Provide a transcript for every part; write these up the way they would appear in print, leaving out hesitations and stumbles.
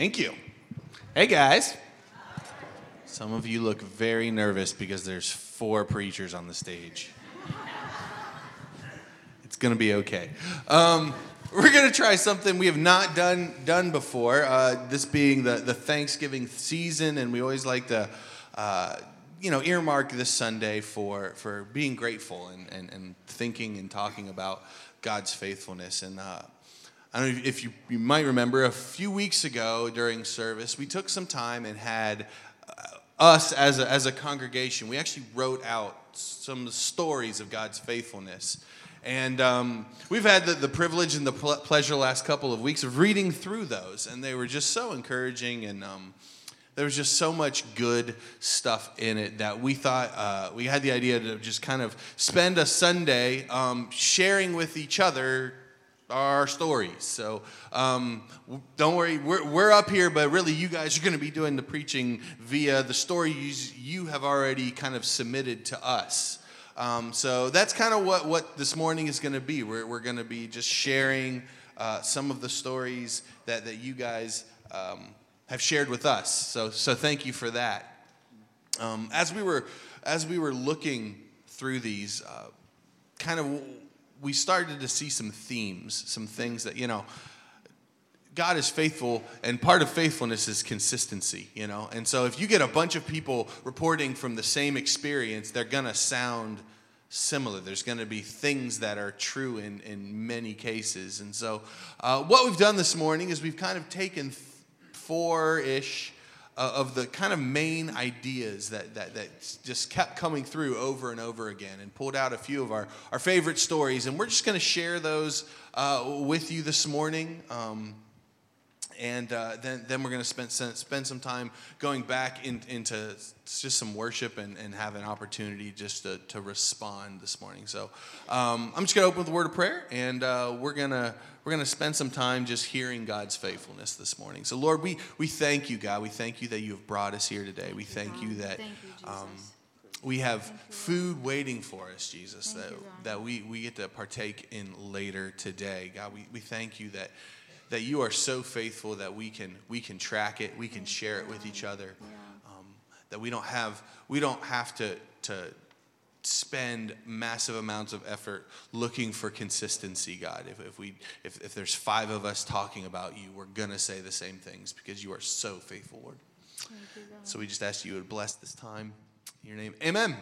Thank you. Hey, guys. Some of you look very nervous because there's 4 preachers on the stage. It's going to be okay. We're going to try something we have not done before, this being the Thanksgiving season, and we always like to earmark this Sunday for being grateful and thinking and talking about God's faithfulness. And I don't know if you might remember, a few weeks ago during service, we took some time and had us as a congregation, we actually wrote out some stories of God's faithfulness. And we've had the privilege and the pleasure the last couple of weeks of reading through those, and they were just so encouraging, and there was just so much good stuff in it that we thought we had the idea to just kind of spend a Sunday sharing with each other our stories. So don't worry, we're up here, but really you guys are going to be doing the preaching via the stories you have already kind of submitted to us. So that's kind of what this morning is going to be. We're going to be just sharing some of the stories that you guys have shared with us. So thank you for that. As we were looking through these, we started to see some themes, some things that, God is faithful, and part of faithfulness is consistency, And so if you get a bunch of people reporting from the same experience, they're going to sound similar. There's going to be things that are true in many cases. And so what we've done this morning is we've kind of taken 4-ish of the kind of main ideas that just kept coming through over and over again, and pulled out a few of our favorite stories, and we're just going to share those with you this morning. And then we're going to spend some time going back into just some worship and have an opportunity just to respond this morning. So I'm just going to open with a word of prayer, and we're going to spend some time just hearing God's faithfulness this morning. So Lord, we thank you, God. We thank you that you have brought us here today. We thank you that we have food waiting for us, Jesus, that we get to partake in later today. God, we thank you that you are so faithful that we can track it, we can share it with each other, that we don't have to spend massive amounts of effort looking for consistency, God. If there's 5 of us talking about you, we're gonna say the same things because you are so faithful, Lord. So we just ask you to bless this time in your name. Amen.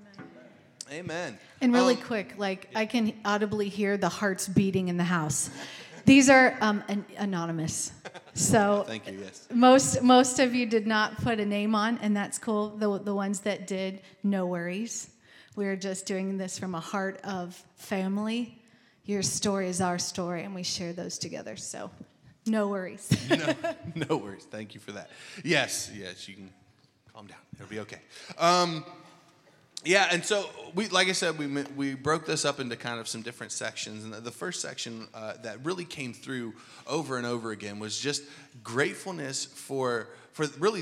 Amen. And really quick, I can audibly hear the hearts beating in the house. These are anonymous, so thank you. Yes, most of you did not put a name on, and that's cool. The ones that did, no worries. We're just doing this from a heart of family. Your story is our story, and we share those together. So, no worries. No worries. Thank you for that. Yes, you can calm down. It'll be okay. Yeah, and so like I said, we broke this up into kind of some different sections, and the first section that really came through over and over again was just gratefulness for really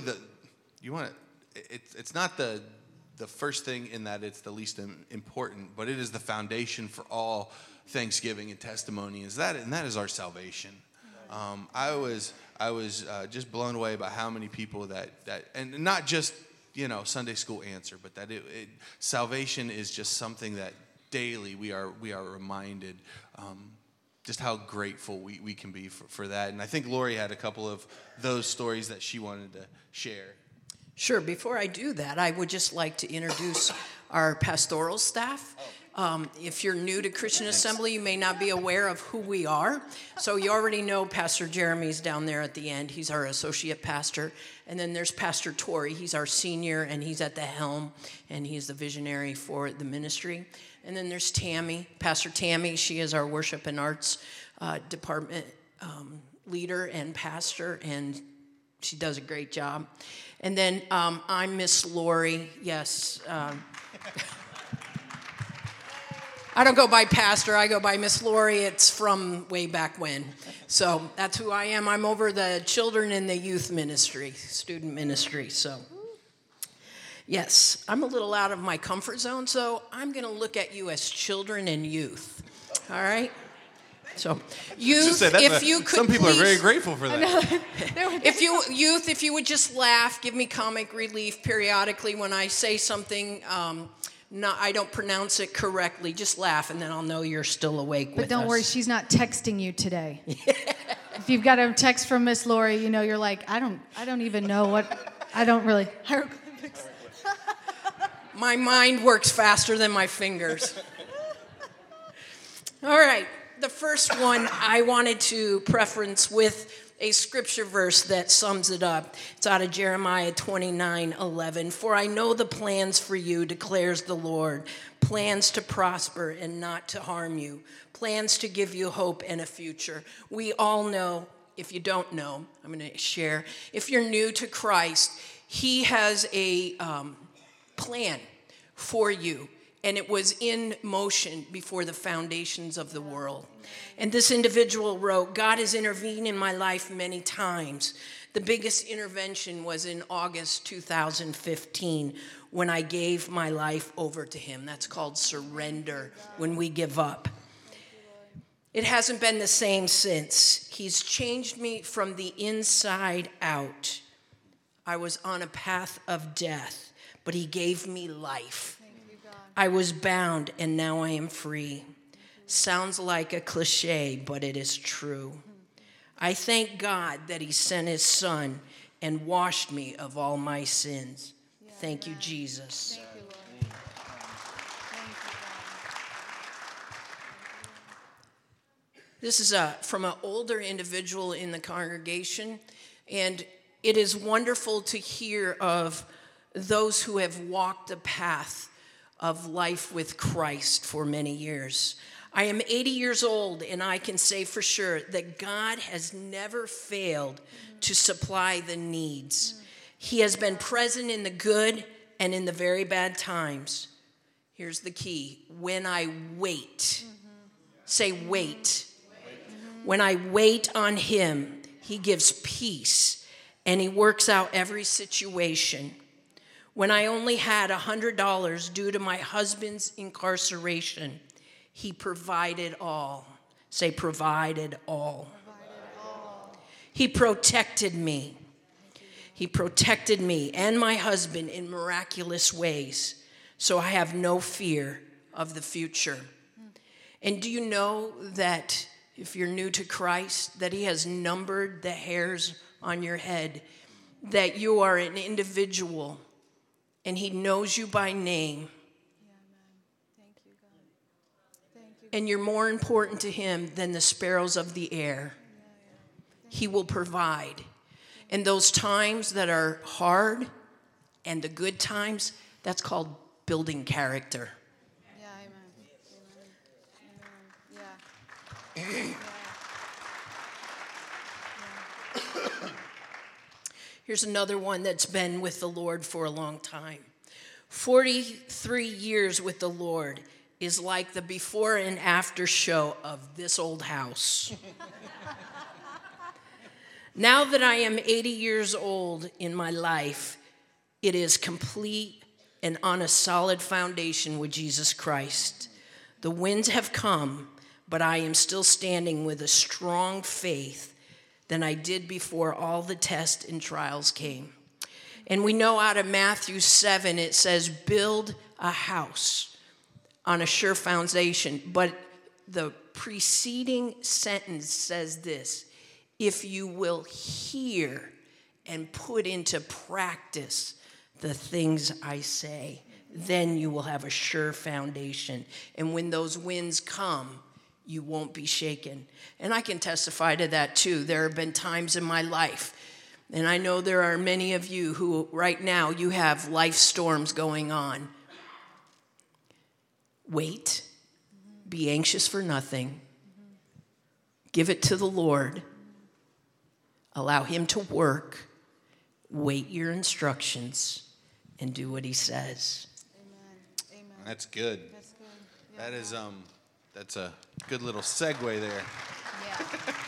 it's not the first thing in that it's the least important, but it is the foundation for all Thanksgiving and testimony, and that is our salvation. I was just blown away by how many people that and not just Sunday school answer, but that salvation is just something that daily we are reminded just how grateful we can be for that. And I think Lori had a couple of those stories that she wanted to share. Sure. Before I do that, I would just like to introduce our pastoral staff. If you're new to Christian Assembly, you may not be aware of who we are. So you already know Pastor Jeremy's down there at the end. He's our associate pastor. And then there's Pastor Tori. He's our senior, and he's at the helm, and he's the visionary for the ministry. And then there's Tammy, Pastor Tammy. She is our worship and arts department leader and pastor, and she does a great job. And then I'm Miss Lori. Yes. I don't go by pastor, I go by Miss Lori. It's from way back when. So that's who I am. I'm over the children and the youth ministry, student ministry. So yes, I'm a little out of my comfort zone, so I'm going to look at you as children and youth. All right? So, Just youth, say that, if you could some people are very please- grateful for that. If you would just laugh, give me comic relief periodically when I say something. I don't pronounce it correctly. Just laugh, and then I'll know you're still awake. But with don't us. worry, she's not texting you today. If you've got a text from Miss Lori, you know you're like, I don't even know what. I don't really. Hieroglyphics. My mind works faster than my fingers. All right. The first one I wanted to preference with a scripture verse that sums it up. It's out of Jeremiah 29:11. For I know the plans for you, declares the Lord, plans to prosper and not to harm you, plans to give you hope and a future. We all know, if you don't know, I'm going to share. If you're new to Christ, he has a plan for you. And it was in motion before the foundations of the world. And this individual wrote, God has intervened in my life many times. The biggest intervention was in August 2015 when I gave my life over to him. That's called surrender, when we give up. It hasn't been the same since. He's changed me from the inside out. I was on a path of death, but he gave me life. I was bound, and now I am free. Sounds like a cliche, but it is true. I thank God that he sent his son and washed me of all my sins. Thank you, Jesus. Thank you, Lord. This is from an older individual in the congregation, and it is wonderful to hear of those who have walked the path of life with Christ for many years. I am 80 years old, and I can say for sure that God has never failed to supply the needs. He has been present in the good and in the very bad times. Here's the key. When I wait, say wait. When I wait on him, he gives peace, and he works out every situation. When I only had $100 due to my husband's incarceration, he provided all. Say, provided all. He protected me. He protected me and my husband in miraculous ways, so I have no fear of the future. And do you know that if you're new to Christ, that he has numbered the hairs on your head, that you are an individual, and he knows you by name. And you're more important to him than the sparrows of the air. He will provide. And those times that are hard and the good times, that's called building character. Yeah, amen. Yeah. Here's another one that's been with the Lord for a long time. 43 years with the Lord is like the before and after show of this old house. Now that I am 80 years old in my life, it is complete and on a solid foundation with Jesus Christ. The winds have come, but I am still standing with a strong faith than I did before all the tests and trials came. And we know out of Matthew 7, it says, build a house on a sure foundation. But the preceding sentence says this, if you will hear and put into practice the things I say, then you will have a sure foundation. And when those winds come, you won't be shaken. And I can testify to that too. There have been times in my life, and I know there are many of you who right now you have life storms going on. Wait. Be anxious for nothing. Give it to the Lord. Allow him to work. Wait your instructions and do what he says. Amen. That's good. That's good. Yeah. That is that's a good little segue there. Yeah.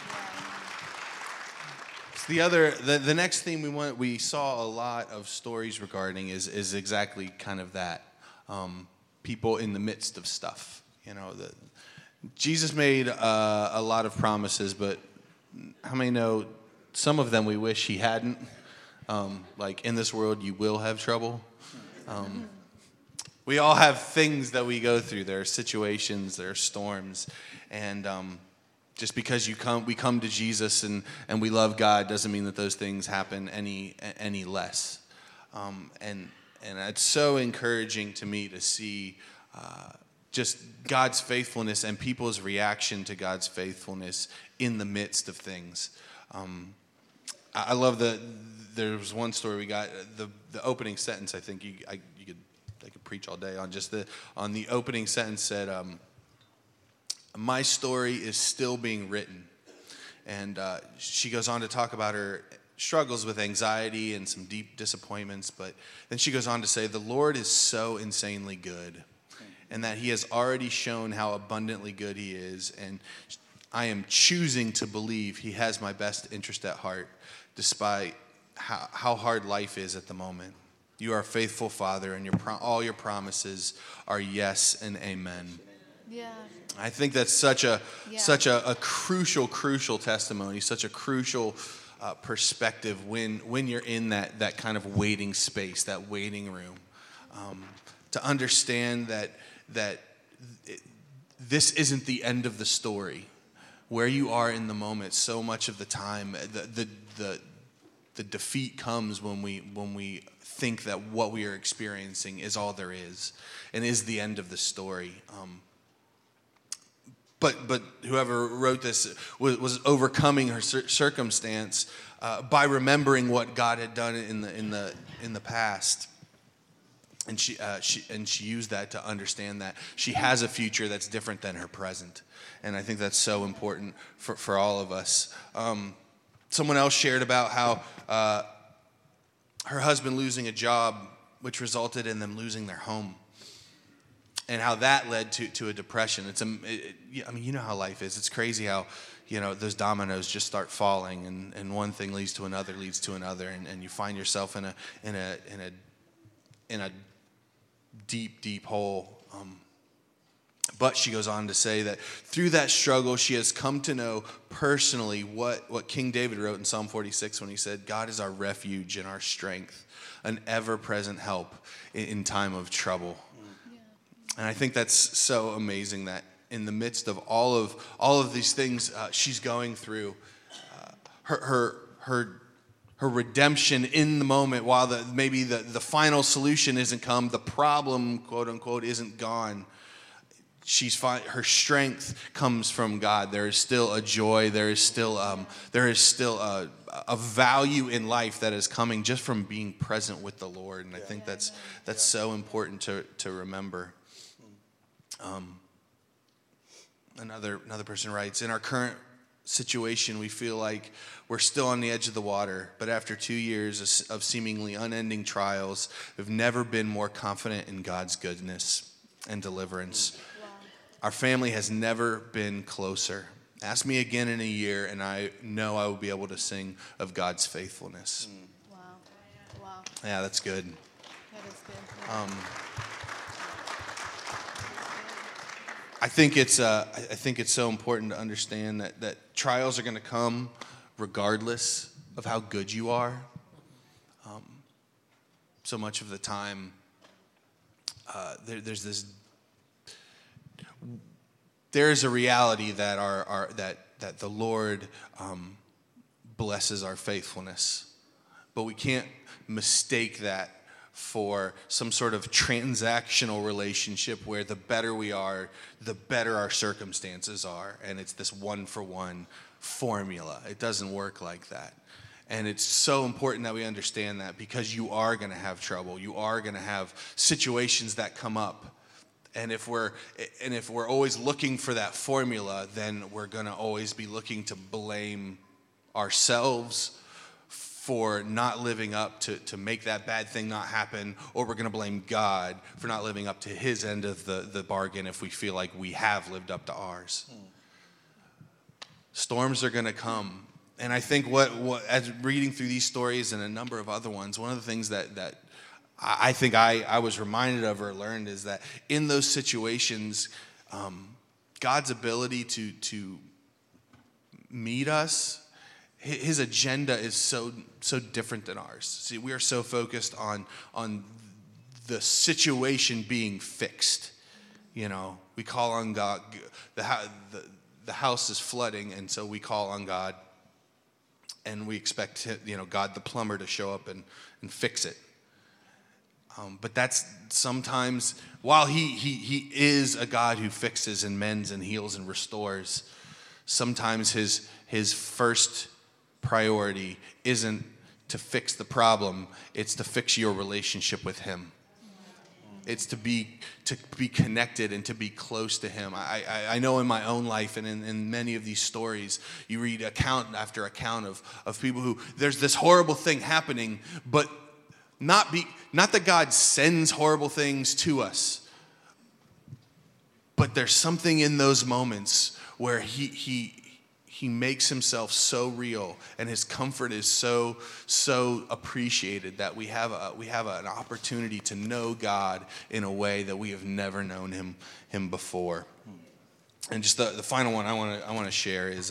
The next theme we saw a lot of stories regarding is exactly kind of that. People in the midst of stuff, Jesus made a lot of promises, but how many know some of them we wish he hadn't? Like, in this world you will have trouble. We all have things that we go through. There are situations, there are storms, and just because we come to Jesus and we love God doesn't mean that those things happen any less. And it's so encouraging to me to see just God's faithfulness and people's reaction to God's faithfulness in the midst of things. I love there was one story we got, the opening sentence. I think I could preach all day on just on the opening sentence said, "My story is still being written," and she goes on to talk about her struggles with anxiety and some deep disappointments, but then she goes on to say, "The Lord is so insanely good, and that he has already shown how abundantly good he is, and I am choosing to believe he has my best interest at heart, despite how hard life is at the moment. You are a faithful Father, and all your promises are yes and amen." Yeah. I think that's such a crucial testimony, such a crucial perspective when you're in that kind of waiting space, that waiting room, to understand that this isn't the end of the story. Where you are in the moment, so much of the time, the defeat comes when we think that what we are experiencing is all there is and is the end of the story. But whoever wrote this was overcoming her circumstance by remembering what God had done in the past, and she used that to understand that she has a future that's different than her present, and I think that's so important for all of us. Someone else shared about how her husband losing a job, which resulted in them losing their home, and how that led to a depression. I mean, you know how life is. It's crazy how, those dominoes just start falling, and one thing leads to another, and you find yourself in a deep hole. But she goes on to say that through that struggle, she has come to know personally what King David wrote in Psalm 46 when he said, "God is our refuge and our strength, an ever-present help in time of trouble." Yeah. And I think that's so amazing that in the midst of all of these things she's going through, her redemption in the moment, while maybe the final solution isn't come, the problem, quote unquote, isn't gone. Her strength comes from God. There is still a joy. There is still a value in life that is coming just from being present with the Lord. And I think that's so important to remember. Another person writes, "In our current situation, we feel like we're still on the edge of the water, but after 2 years of seemingly unending trials, we've never been more confident in God's goodness and deliverance. Our family has never been closer. Ask me again in a year, and I know I will be able to sing of God's faithfulness." Wow. Yeah, that's good. That is good. I think it's so important to understand that trials are going to come regardless of how good you are. So much of the time, there's a reality that that the Lord blesses our faithfulness, but we can't mistake that for some sort of transactional relationship where the better we are, the better our circumstances are, and it's this one-for-one formula. It doesn't work like that. And it's so important that we understand that, because you are going to have trouble. You are going to have situations that come up. And if we're always looking for that formula, then we're going to always be looking to blame ourselves for not living up to make that bad thing not happen, or we're going to blame God for not living up to his end of the bargain if we feel like we have lived up to ours. Storms are going to come. And I think what as reading through these stories and a number of other ones, one of the things that I think I was reminded of or learned is that in those situations, God's ability to meet us, his agenda is so different than ours. See, we are so focused on the situation being fixed. You know, we call on God. The house is flooding, and so we call on God, and we expect God the plumber to show up and fix it. But that's sometimes, while he is a God who fixes and mends and heals and restores, sometimes his first priority isn't to fix the problem, it's to fix your relationship with him. It's to be connected and to be close to him. I know in my own life and in many of these stories, you read account after account of people who, there's this horrible thing happening, but not that God sends horrible things to us, but there's something in those moments where he makes himself so real, and his comfort is so appreciated that we have an opportunity to know God in a way that we have never known him before. And just the final one I want to share is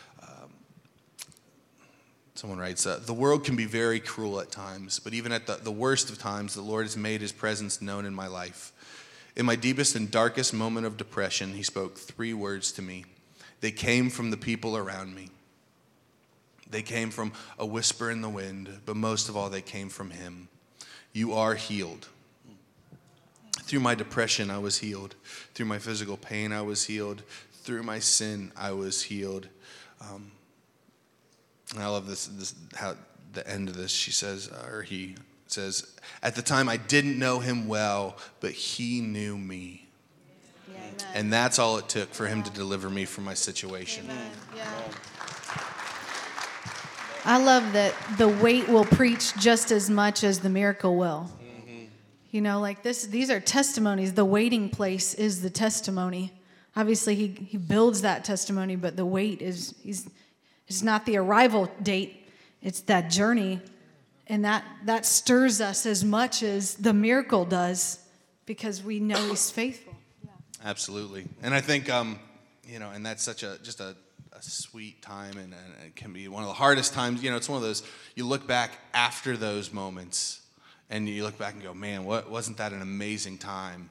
someone writes, the world can be very cruel at times, but even at the worst of times, the Lord has made his presence known in my life. In my deepest and darkest moment of depression, he spoke 3 words to me. They came from the people around me. They came from a whisper in the wind, but most of all, they came from him. You are healed. Through my depression, I was healed. Through my physical pain, I was healed. Through my sin, I was healed. And I love this how the end of this, he says, at the time I didn't know him well, but he knew me. Yeah, amen. And that's all it took for him to deliver me from my situation. Amen. Yeah. I love that the wait will preach just as much as the miracle will. Mm-hmm. You know, like these are testimonies. The waiting place is the testimony. Obviously, he builds that testimony, but the wait it's not the arrival date. It's that journey. And that stirs us as much as the miracle does, because we know he's faithful. Yeah. Absolutely. And I think, and that's such a sweet time, and it can be one of the hardest times. It's one of those, you look back after those moments, and you look back and go, man, wasn't that an amazing time?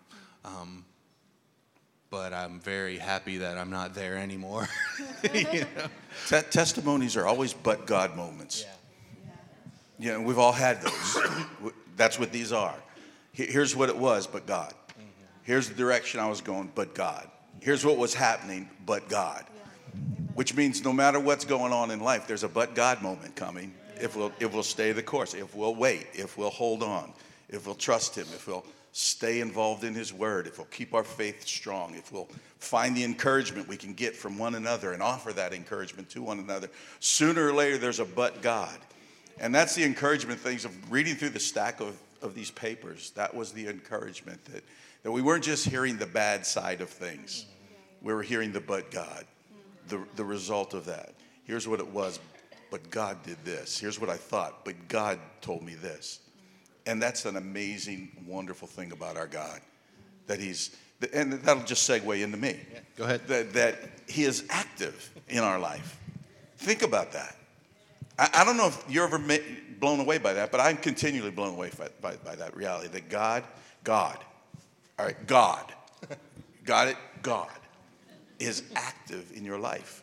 But I'm very happy that I'm not there anymore. Testimonies are always but God moments. Yeah. We've all had those. That's what these are. Here's what it was, but God. Mm-hmm. Here's the direction I was going, but God. Here's what was happening, but God. Yeah. Which means no matter what's going on in life, there's a but God moment coming. Yeah. If we'll stay the course, if we'll wait, if we'll hold on, if we'll trust him, if we'll stay involved in his word, if we'll keep our faith strong, if we'll find the encouragement we can get from one another and offer that encouragement to one another, sooner or later there's a but God. And that's the encouragement things of reading through the stack of these papers. That was the encouragement that we weren't just hearing the bad side of things. We were hearing the but God, the result of that. Here's what it was, but God did this. Here's what I thought, but God told me this. And that's an amazing, wonderful thing about our God, that and that'll just segue into me. Yeah, go ahead. That he is active in our life. Think about that. I don't know if you're ever blown away by that, but I'm continually blown away by that reality, that God, all right, God, got it? God is active in your life.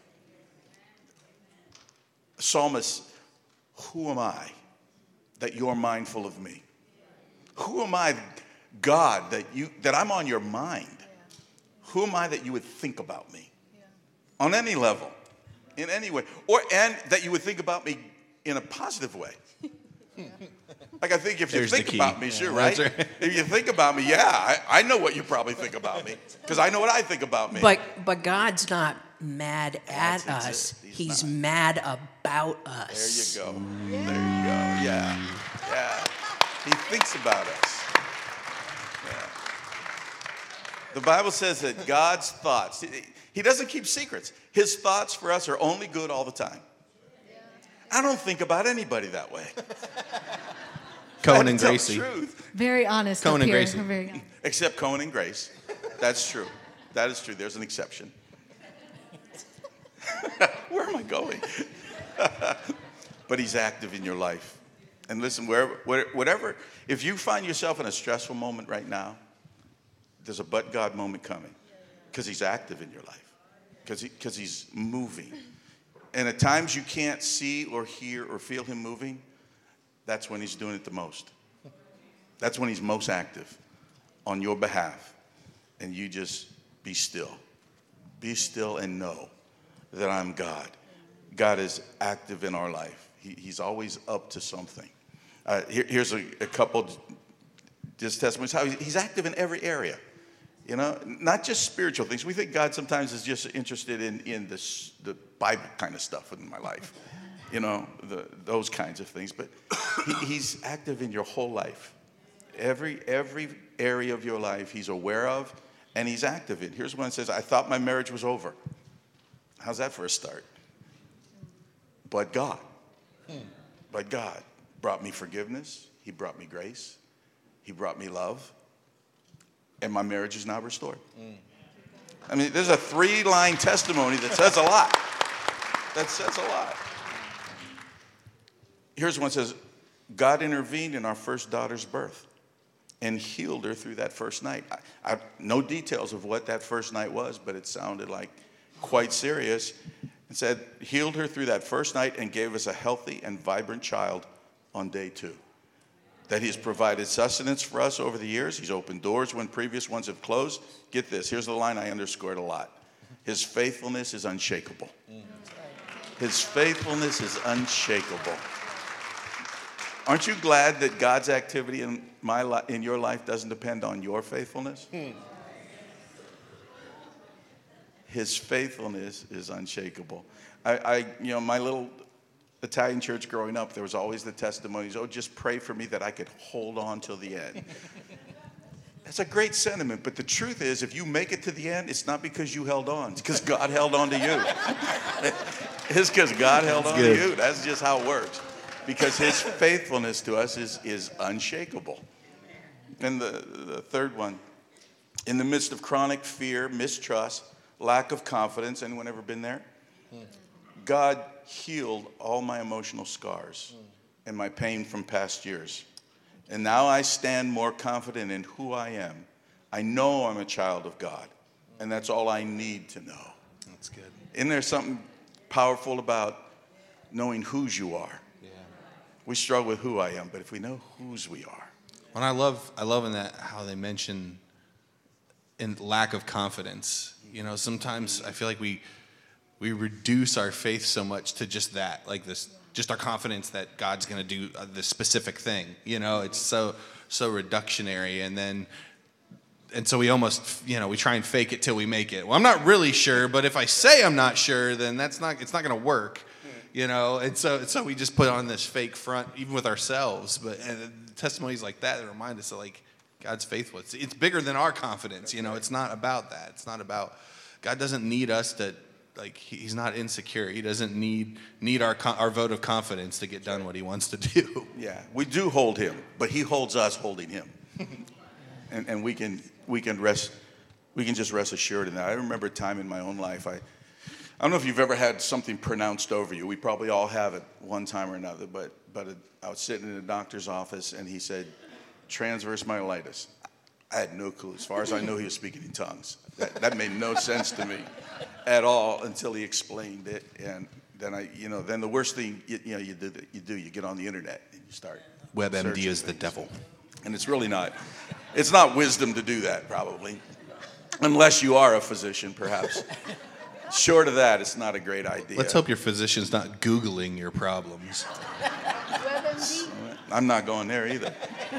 Psalmist, who am I that you're mindful of me? Who am I, God, that I'm on your mind? Who am I that you would think about me? On any level, in any way, and that you would think about me in a positive way. Like, I think if you think about me, sure, right? If you think about me, I know what you probably think about me, because I know what I think about me. But God's not mad at us. He's mad about us. There you go. There you go. Yeah. He thinks about us. Yeah. The Bible says that God's thoughts, he doesn't keep secrets. His thoughts for us are only good all the time. I don't think about anybody that way. Cohen and Gracie. Truth. Very honest. Cohen up and here. Gracie. Very honest. Except Cohen and Grace. That's true. That is true. There's an exception. Where am I going? But he's active in your life. And listen, whatever, if you find yourself in a stressful moment right now, there's a but God moment coming, because he's active in your life, because he's moving. And at times you can't see or hear or feel him moving, that's when he's doing it the most. That's when he's most active on your behalf. And you just be still. Be still and know that I'm God. God is active in our life. He's always up to something. Here's a couple just testimonies how he's active in every area. You know, not just spiritual things. We think God sometimes is just interested in the Bible kind of stuff in my life. You know, those kinds of things. But he's active in your whole life. Every area of your life he's aware of, and he's active in. Here's one that says, I thought my marriage was over. How's that for a start? But God. But God brought me forgiveness. He brought me grace. He brought me love. And my marriage is now restored. I mean, there's a 3-line testimony that says a lot. That says a lot. Here's one that says, God intervened in our first daughter's birth and healed her through that first night. I no details of what that first night was, but it sounded like quite serious. And said, healed her through that first night and gave us a healthy and vibrant child on day 2. That he's provided sustenance for us over the years. He's opened doors when previous ones have closed. Get this, here's the line I underscored a lot. His faithfulness is unshakable. His faithfulness is unshakable. Aren't you glad that God's activity in your life doesn't depend on your faithfulness? His faithfulness is unshakable. My little Italian church growing up, there was always the testimonies, oh, just pray for me that I could hold on till the end. That's a great sentiment, but the truth is, if you make it to the end, it's not because you held on. It's because God held on to you. It's because God held on to you. That's just how it works. Because his faithfulness to us is unshakable. And the third one, in the midst of chronic fear, mistrust, lack of confidence, anyone ever been there? God healed all my emotional scars and my pain from past years. And now I stand more confident in who I am. I know I'm a child of God, and that's all I need to know. That's good. Isn't there something powerful about knowing whose you are? Yeah. We struggle with who I am, but if we know whose we are. And I love in that how they mention in lack of confidence. You know, sometimes I feel like we reduce our faith so much to just that, like this, just our confidence that God's going to do this specific thing. You know, it's so reductionary, and so we almost, we try and fake it till we make it. Well, I'm not really sure, but if I say I'm not sure, then it's not going to work. You know, and so we just put on this fake front, even with ourselves. But testimonies like that remind us that, like, God's faithful. It's bigger than our confidence. You know, it's not about that. It's not about, God doesn't need us to, like, he's not insecure. He doesn't need our vote of confidence to get done what he wants to do. Yeah, we do hold him, but he holds us holding him. and we can just rest assured in that. I remember a time in my own life, I don't know if you've ever had something pronounced over you. We probably all have it one time or another, but I was sitting in a doctor's office and he said, transverse myelitis. I had no clue. As far as I know, he was speaking in tongues. That made no sense to me at all until he explained it. And then then the worst thing you get on the internet and you start. WebMD is the devil. And it's really not. It's not wisdom to do that, probably, unless you are a physician, perhaps. Short of that, it's not a great idea. Let's hope your physician's not Googling your problems. I'm not going there either.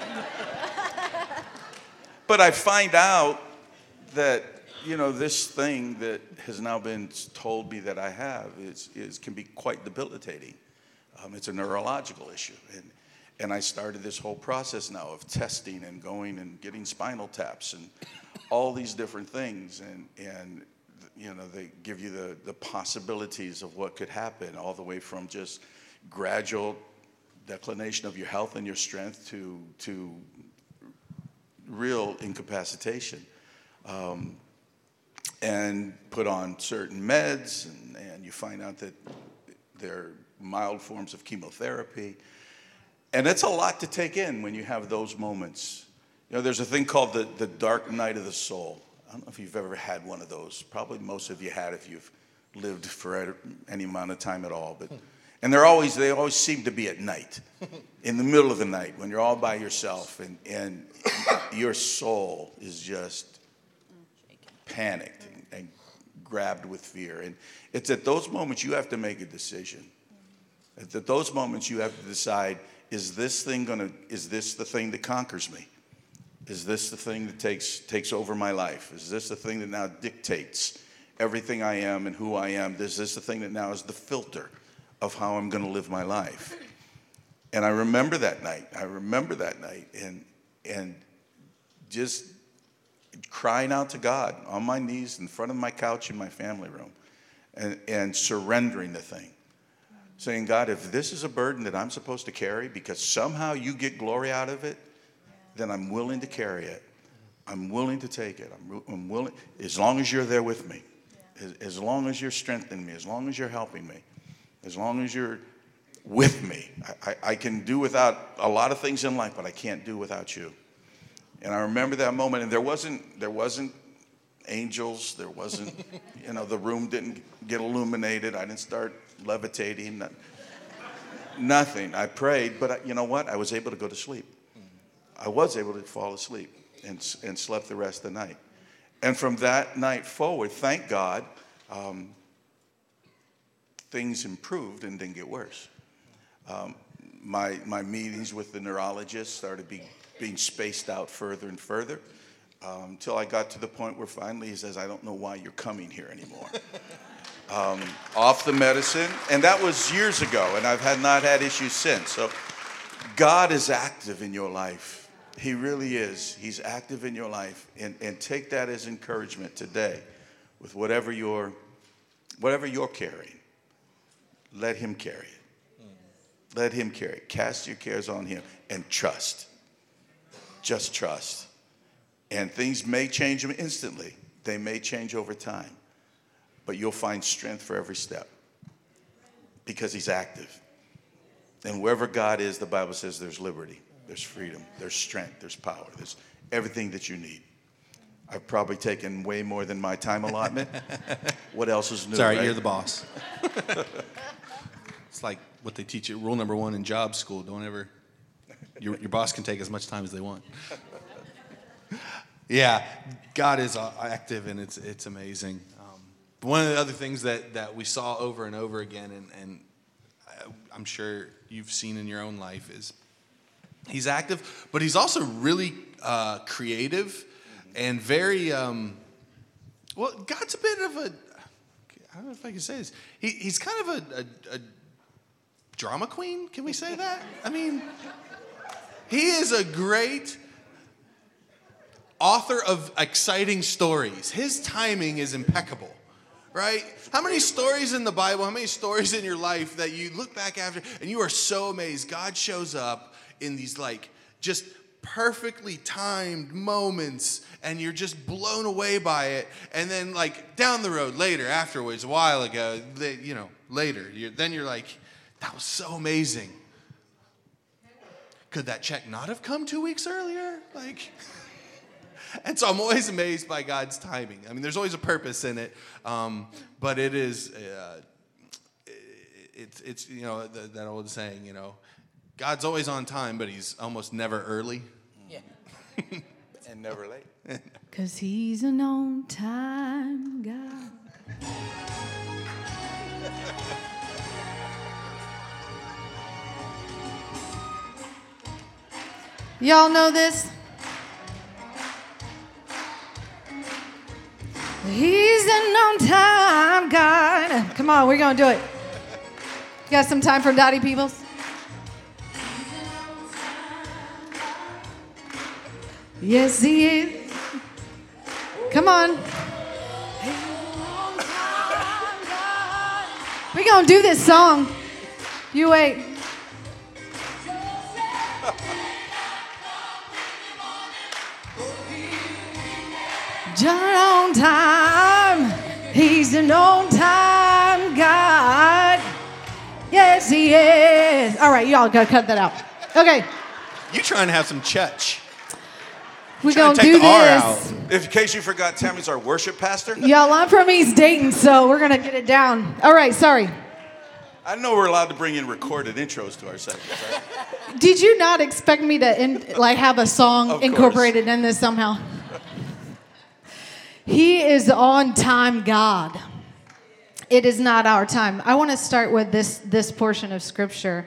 But I find out that, this thing that has now been told me that I have can be quite debilitating. It's a neurological issue. And I started this whole process now of testing and going and getting spinal taps and all these different things. And they give you the possibilities of what could happen, all the way from just gradual declination of your health and your strength to real incapacitation. and put on certain meds, and you find out that they're mild forms of chemotherapy. And it's a lot to take in when you have those moments. You know, there's a thing called the dark night of the soul. I don't know if you've ever had one of those. Probably most of you had if you've lived for any amount of time at all. And they always seem to be at night, in the middle of the night, when you're all by yourself and your soul is just panicked and grabbed with fear. And it's at those moments you have to make a decision. It's at those moments you have to decide, is this the thing that conquers me? Is this the thing that takes over my life? Is this the thing that now dictates everything I am and who I am? Is this the thing that now is the filter of how I'm going to live my life? And I remember that night. And just crying out to God on my knees in front of my couch in my family room and surrendering the thing. Saying, God, if this is a burden that I'm supposed to carry because somehow you get glory out of it, then I'm willing to carry it. I'm willing to take it. I'm willing, as long as you're there with me, as long as you're strengthening me, as long as you're helping me, as long as you're with me. I can do without a lot of things in life, but I can't do without you. And I remember that moment, and there wasn't angels. There wasn't, the room didn't get illuminated. I didn't start levitating. Nothing. I prayed, but you know what? I was able to go to sleep. I was able to fall asleep and slept the rest of the night. And from that night forward, thank God, things improved and didn't get worse. My meetings with the neurologist started being spaced out further and further until I got to the point where finally he says, I don't know why you're coming here anymore. Off the medicine. And that was years ago, and I've not had issues since. So God is active in your life. He really is. He's active in your life. And take that as encouragement today with whatever you're carrying. Let him carry it. Let him carry it. Cast your cares on him and trust. Just trust. And things may change instantly. They may change over time. But you'll find strength for every step because he's active. And wherever God is, the Bible says there's liberty, there's freedom, there's strength, there's power, there's everything that you need. I've probably taken way more than my time allotment. What else is new? Sorry, right? You're the boss. It's like what they teach you, rule number 1 in job school. Don't ever, your boss can take as much time as they want. Yeah, God is active, and it's amazing. But one of the other things that we saw over and over again, and I'm sure you've seen in your own life, is he's active, but he's also really creative and very, God's a bit of a, I don't know if I can say this. He's kind of a drama queen. Can we say that? I mean, he is a great author of exciting stories. His timing is impeccable. Right? How many stories in the Bible, how many stories in your life that you look back after and you are so amazed God shows up in these just perfectly timed moments and you're just blown away by it, and then down the road later, afterwards, a while ago, later, then you're like, that was so amazing. Could that check not have come 2 weeks earlier? And so I'm always amazed by God's timing. I mean, there's always a purpose in it, but it is, it's that old saying, God's always on time, but he's almost never early. Yeah. And never late. 'Cause he's an on-time God. Y'all know this? He's an on-time God. Come on, we're going to do it. You got some time for Dottie Peebles? Yes, he is. Come on. We're going to do this song. You wait. Just on time. He's an on-time God. Yes, he is. All right, y'all gotta cut that out. Okay. You trying to have some church. We're Trying gonna to take do the R this. out. In case you forgot, Tammy's our worship pastor. Y'all, I'm from East Dayton, so we're gonna get it down. All right, sorry. I know we're allowed to bring in recorded intros to our segments, right? Did you not expect me to have a song Of incorporated in this somehow? He is on-time God. It is not our time. I want to start with this portion of Scripture.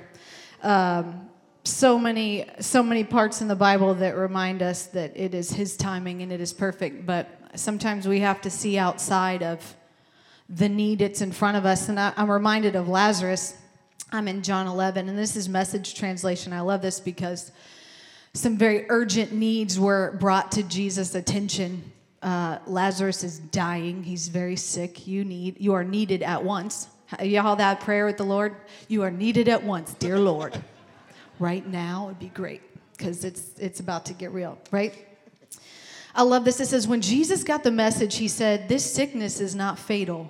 So many parts in the Bible that remind us that it is His timing and it is perfect. But sometimes we have to see outside of the need that's in front of us. And I'm reminded of Lazarus. I'm in John 11, and this is Message translation. I love this because some very urgent needs were brought to Jesus' attention. Lazarus is dying. He's very sick. You are needed at once. Y'all that prayer with the Lord? You are needed at once, dear Lord. Right now would be great because it's about to get real, right? I love this. It says, when Jesus got the message, he said, this sickness is not fatal.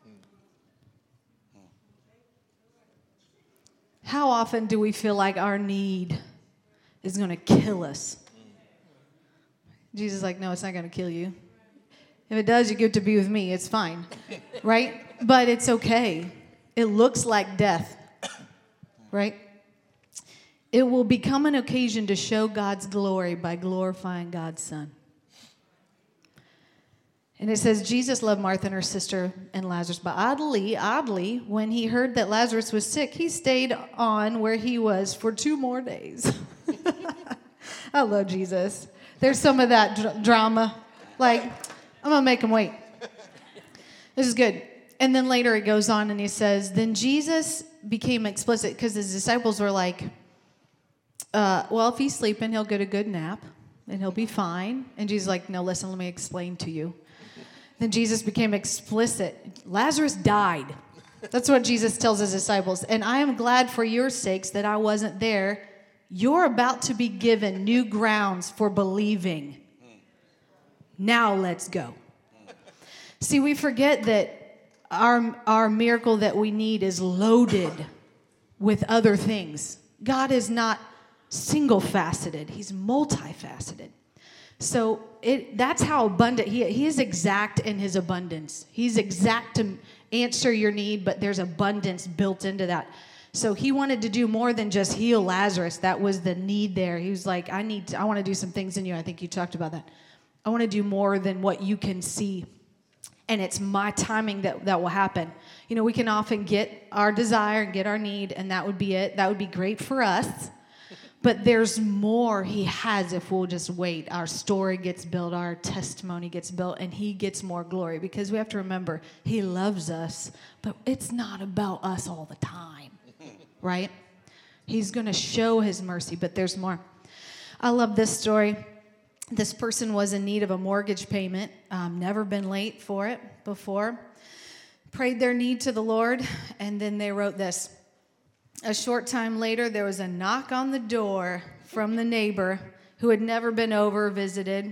How often do we feel like our need is going to kill us? Jesus is like, no, it's not going to kill you. If it does, you get to be with me. It's fine, right? But it's okay. It looks like death, right? It will become an occasion to show God's glory by glorifying God's Son. And it says, Jesus loved Martha and her sister and Lazarus. But oddly, when he heard that Lazarus was sick, he stayed on where he was for 2 more days. I love Jesus. There's some of that drama. Like, I'm going to make him wait. This is good. And then later it goes on and he says, then Jesus became explicit because his disciples were like, well, if he's sleeping, he'll get a good nap and he'll be fine. And Jesus is like, no, listen, let me explain to you. Then Jesus became explicit. Lazarus died. That's what Jesus tells his disciples. And I am glad for your sakes that I wasn't there. You're about to be given new grounds for believing. Now let's go. See, we forget that our miracle that we need is loaded with other things. God is not single-faceted. He's multifaceted. So that's how abundant he is. Exact in his abundance. He's exact to answer your need, but there's abundance built into that. So he wanted to do more than just heal Lazarus. That was the need there. He was like, I want to do some things in you. I think you talked about that. I want to do more than what you can see. And it's my timing that will happen. You know, we can often get our desire and get our need, and that would be it. That would be great for us. But there's more he has if we'll just wait. Our story gets built, our testimony gets built, and he gets more glory. Because we have to remember, he loves us, but it's not about us all the time, right? He's going to show his mercy, but there's more. I love this story. This person was in need of a mortgage payment, never been late for it before. Prayed their need to the Lord, and then they wrote this. A short time later, there was a knock on the door from the neighbor who had never been over or visited.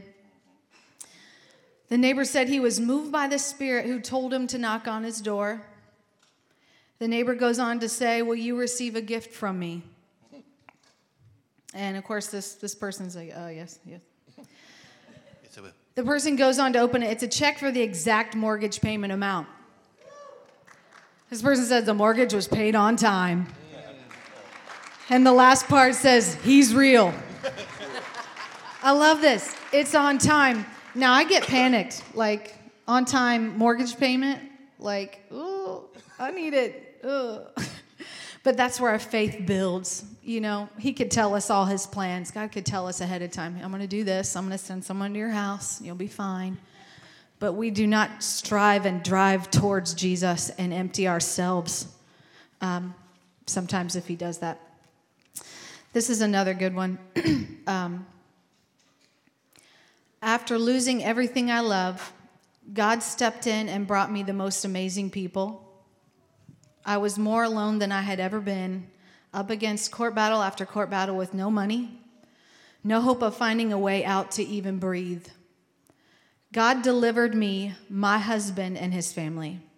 The neighbor said he was moved by the Spirit who told him to knock on his door. The neighbor goes on to say, will you receive a gift from me? And of course, this person's like, oh, yes. The person goes on to open it. It's a check for the exact mortgage payment amount. This person says the mortgage was paid on time. And the last part says, he's real. I love this. It's on time. Now, I get panicked. Like, on time mortgage payment. Like, ooh, I need it. Ooh. But that's where our faith builds. You know, he could tell us all his plans. God could tell us ahead of time, I'm going to do this. I'm going to send someone to your house. You'll be fine. But we do not strive and drive towards Jesus and empty ourselves. Sometimes if he does that. This is another good one. After losing everything I love, God stepped in and brought me the most amazing people. I was more alone than I had ever been, up against court battle after court battle with no money, no hope of finding a way out to even breathe. God delivered me, my husband, and his family.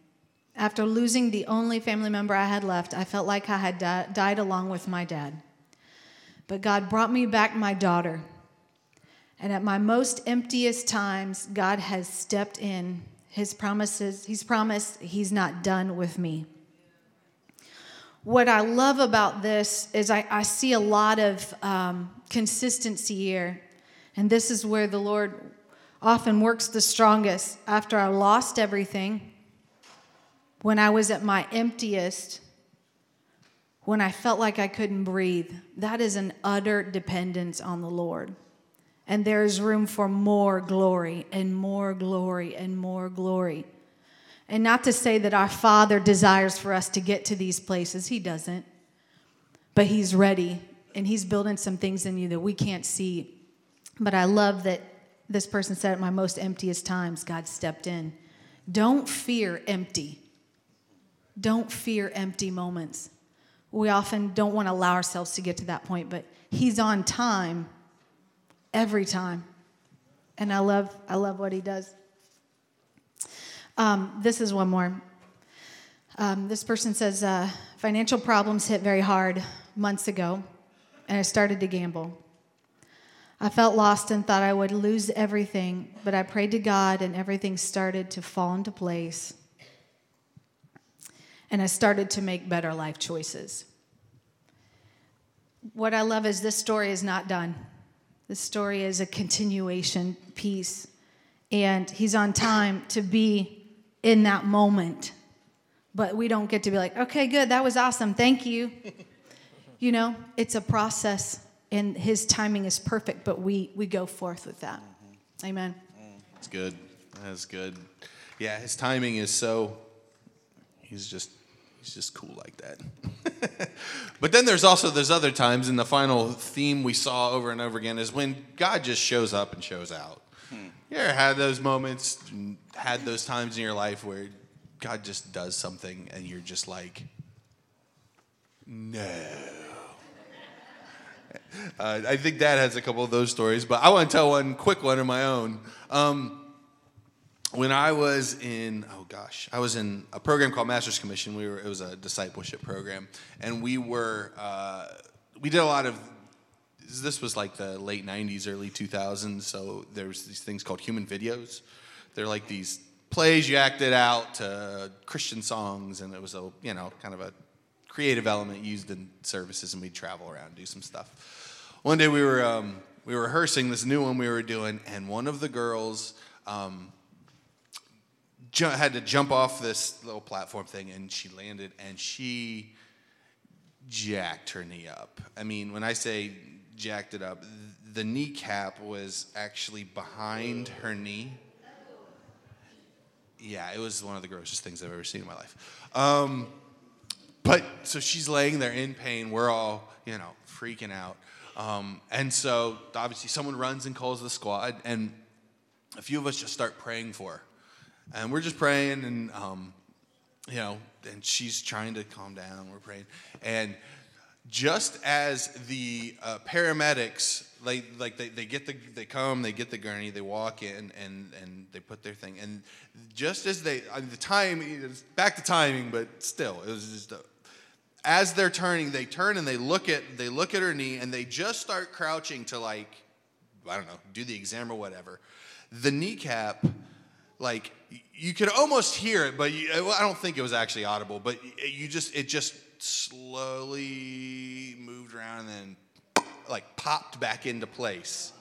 After losing the only family member I had left, I felt like I had died along with my dad. But God brought me back my daughter. And at my most emptiest times, God has stepped in. He's promised he's not done with me. What I love about this is I see a lot of consistency here. And this is where the Lord often works the strongest. After I lost everything, when I was at my emptiest, when I felt like I couldn't breathe, that is an utter dependence on the Lord. And there is room for more glory and more glory and more glory. And not to say that our Father desires for us to get to these places. He doesn't. But He's ready. And He's building some things in you that we can't see. But I love that this person said, at my most emptiest times, God stepped in. Don't fear empty. Don't fear empty moments. We often don't want to allow ourselves to get to that point. But He's on time. Every time. And I love what He does. This is one more. This person says, financial problems hit very hard months ago, and I started to gamble. I felt lost and thought I would lose everything, but I prayed to God, and everything started to fall into place. And I started to make better life choices. What I love is this story is not done. This story is a continuation piece, and He's on time to be in that moment. But we don't get to be like, okay, good, that was awesome, thank you. You know, it's a process, and His timing is perfect, but we go forth with that. Amen. That's good. That's good. Yeah, His timing is so, He's just cool like that. But then there's other times, and the final theme we saw over and over again is when God just shows up and shows out. You ever had those moments, had those times in your life where God just does something and you're just like, no. I think Dad has a couple of those stories, but I want to tell one quick one of my own. When I was in, I was in a program called Master's Commission. It was a discipleship program, and we did a lot of, this was like the late 90s, early 2000s, so there was these things called human videos. They're like these plays you acted out to Christian songs, and it was kind of a creative element used in services, and we'd travel around and do some stuff. One day we were rehearsing this new one we were doing, and one of the girls had to jump off this little platform thing, and she landed, and she jacked her knee up. I mean, when I say jacked it up, the kneecap was actually behind her knee. Yeah, it was one of the grossest things I've ever seen in my life. But so she's laying there in pain. We're all, freaking out. And so obviously someone runs and calls the squad, and a few of us just start praying for her. And we're just praying, and and she's trying to calm down. We're praying, and just as the paramedics, they get the gurney, they walk in, and they put their thing, and just as the time, it's back to timing, but still, it was just as they're turning, they turn and they look at her knee, and they just start crouching to do the exam or whatever. The kneecap. You could almost hear it, but I don't think it was actually audible. But it just slowly moved around and then popped back into place.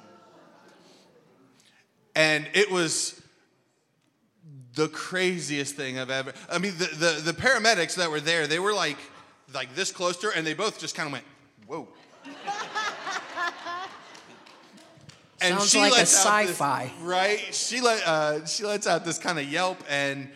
And it was the craziest thing I've ever. I mean, the paramedics that were there, they were like this close to her, and they both just kind of went, whoa. And sounds like a sci-fi, right? She lets out this kind of yelp, and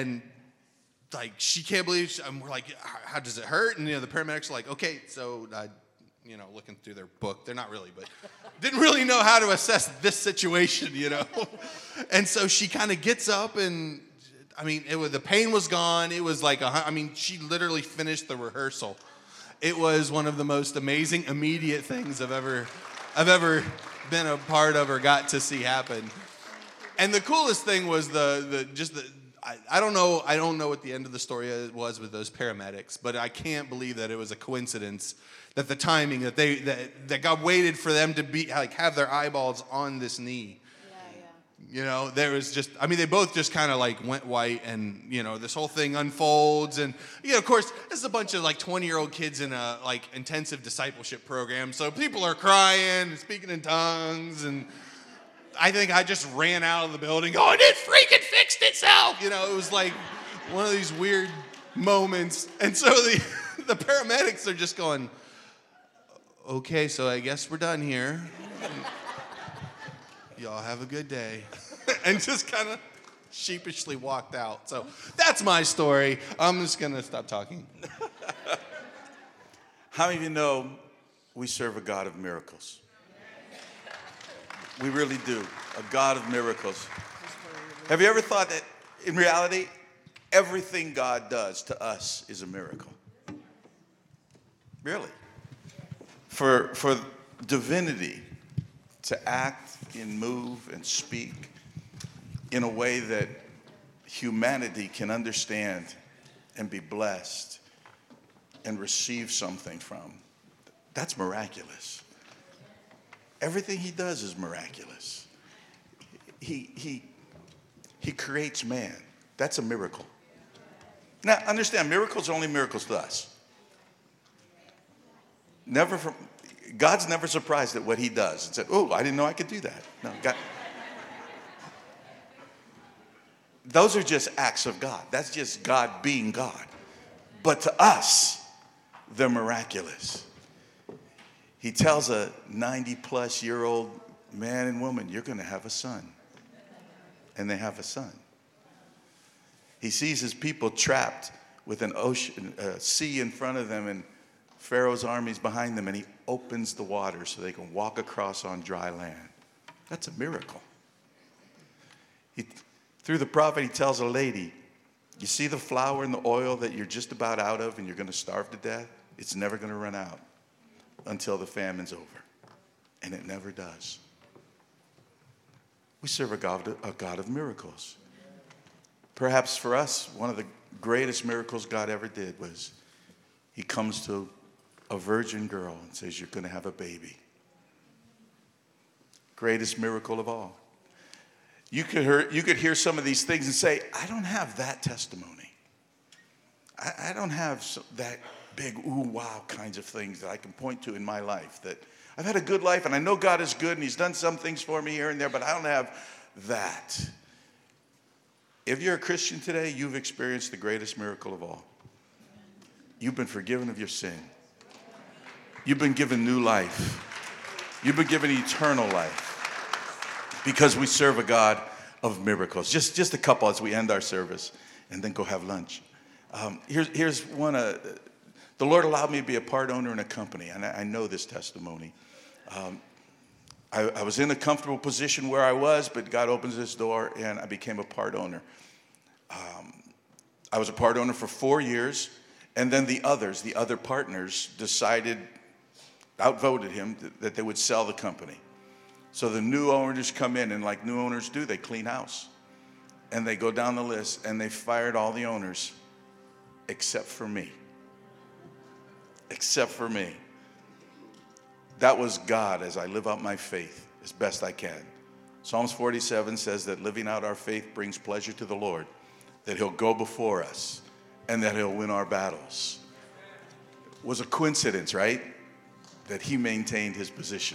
she can't believe. We're like, how does it hurt? And the paramedics are like, okay, so looking through their book, they're not really, but didn't really know how to assess this situation, And so she kind of gets up, and the pain was gone. It was she literally finished the rehearsal. It was one of the most amazing immediate things I've ever been a part of or got to see happen. And the coolest thing was I don't know. I don't know what the end of the story was with those paramedics, but I can't believe that it was a coincidence that the timing that God waited for them to be like have their eyeballs on this knee. You know, there was just, I mean, they both just kind of like went white, and, you know, this whole thing unfolds. And, you know, of course, this is a bunch of like 20-year-old kids in a like intensive discipleship program. So people are crying and speaking in tongues. And I think I just ran out of the building going, it freaking fixed itself. You know, it was like one of these weird moments. And so the paramedics are just going, okay, so I guess we're done here. Y'all have a good day. And just kind of sheepishly walked out. So that's my story. I'm just going to stop talking. How many of you know we serve a God of miracles? We really do. A God of miracles. Have you ever thought that in reality, everything God does to us is a miracle? Really. For divinity to act and move and speak in a way that humanity can understand and be blessed and receive something from, that's miraculous. Everything he does is miraculous. He creates man. That's a miracle. Now, understand, miracles are only miracles to us. God's never surprised at what he does and said, oh, I didn't know I could do that. No, God. Those are just acts of God. That's just God being God. But to us, they're miraculous. He tells a 90-plus-year-old man and woman, you're going to have a son. And they have a son. He sees his people trapped with an ocean, sea in front of them, and Pharaoh's armies behind them, and he opens the water so they can walk across on dry land. That's a miracle. Through the prophet, he tells a lady, you see the flour and the oil that you're just about out of and you're going to starve to death? It's never going to run out until the famine's over. And it never does. We serve a God of miracles. Perhaps for us, one of the greatest miracles God ever did was he comes to a virgin girl and says, you're going to have a baby. Greatest miracle of all. You could hear some of these things and say, I don't have that testimony. I don't have that big ooh, wow kinds of things that I can point to in my life. That I've had a good life and I know God is good and he's done some things for me here and there, but I don't have that. If you're a Christian today, you've experienced the greatest miracle of all. You've been forgiven of your sin. You've been given new life. You've been given eternal life. Because we serve a God of miracles. Just a couple as we end our service and then go have lunch. Here's one. The Lord allowed me to be a part owner in a company, and I know this testimony. I was in a comfortable position where I was, but God opens this door, and I became a part owner. I was a part owner for 4 years, and then the other partners outvoted him that they would sell the company. So the new owners come in, and like new owners do, they clean house. And they go down the list, and they fired all the owners except for me. Except for me. That was God as I live out my faith as best I can. Psalms 47 says that living out our faith brings pleasure to the Lord, that he'll go before us, and that he'll win our battles. It was a coincidence, right? That he maintained his position.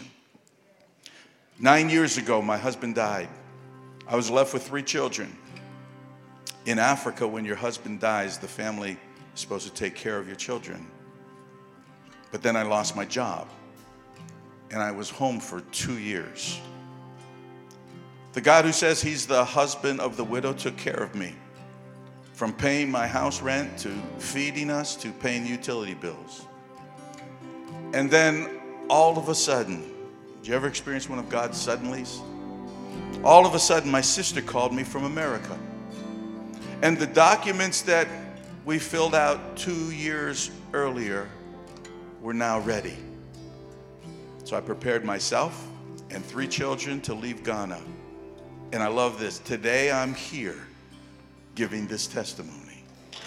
9 years ago, my husband died. I was left with 3 children. In Africa, when your husband dies, the family is supposed to take care of your children. But then I lost my job, and I was home for 2 years. The God who says he's the husband of the widow took care of me, from paying my house rent to feeding us to paying utility bills. And then all of a sudden, did you ever experience one of God's suddenlies? All of a sudden, my sister called me from America. And the documents that we filled out 2 years earlier were now ready. So I prepared myself and 3 children to leave Ghana. And I love this. Today I'm here giving this testimony.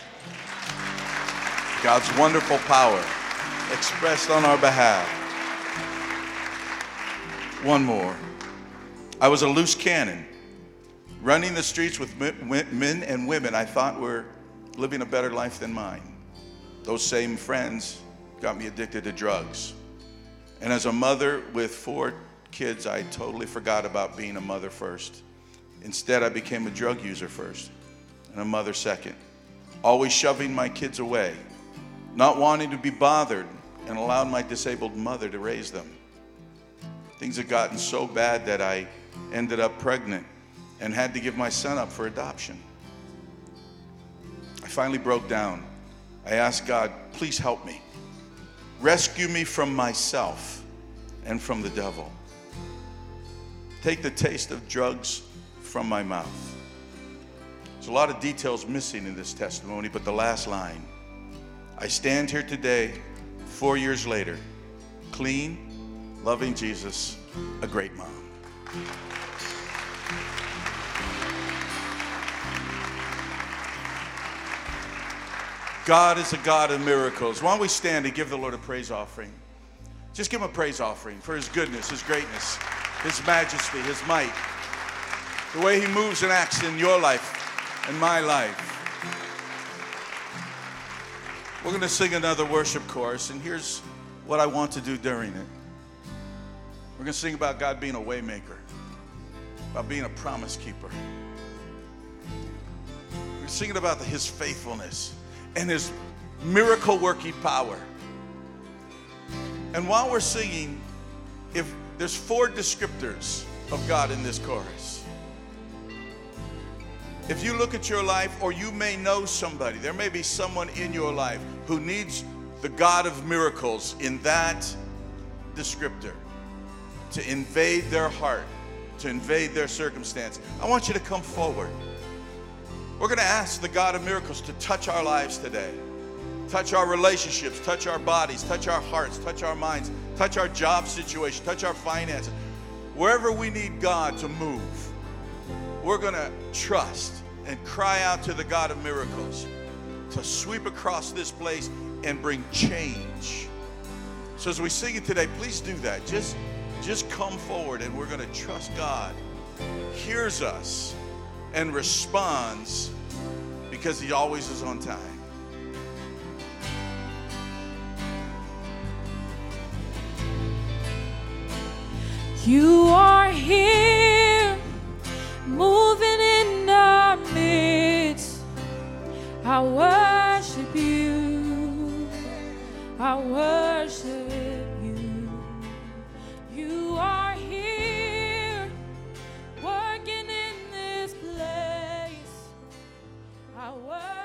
God's wonderful power expressed on our behalf. One more. I was a loose cannon, running the streets with men and women I thought were living a better life than mine. Those same friends got me addicted to drugs. And as a mother with 4 kids, I totally forgot about being a mother first. Instead, I became a drug user first and a mother second, always shoving my kids away, not wanting to be bothered, and allowed my disabled mother to raise them. Things had gotten so bad that I ended up pregnant and had to give my son up for adoption. I finally broke down. I asked God, please help me. Rescue me from myself and from the devil. Take the taste of drugs from my mouth. There's a lot of details missing in this testimony, but the last line, I stand here today, 4 years later, clean, loving Jesus, a great mom. God is a God of miracles. Why don't we stand and give the Lord a praise offering? Just give him a praise offering for his goodness, his greatness, his majesty, his might, the way he moves and acts in your life and my life. We're going to sing another worship chorus, and here's what I want to do during it. We're going to sing about God being a way maker, about being a promise keeper. We're singing about his faithfulness and his miracle working power. And while we're singing, if there's 4 descriptors of God in this chorus. If you look at your life, or you may know somebody, there may be someone in your life who needs the God of miracles in that descriptor to invade their heart, to invade their circumstance. I want you to come forward. We're going to ask the God of miracles to touch our lives today. Touch our relationships, touch our bodies, touch our hearts, touch our minds, touch our job situation, touch our finances. Wherever we need God to move, we're going to trust and cry out to the God of miracles to sweep across this place and bring change. So as we sing it today, please do that. Just come forward, and we're going to trust God hears us and responds, because he always is on time. You are here, moving in our midst. I worship you. I worship you. You are here, working in this place. I worship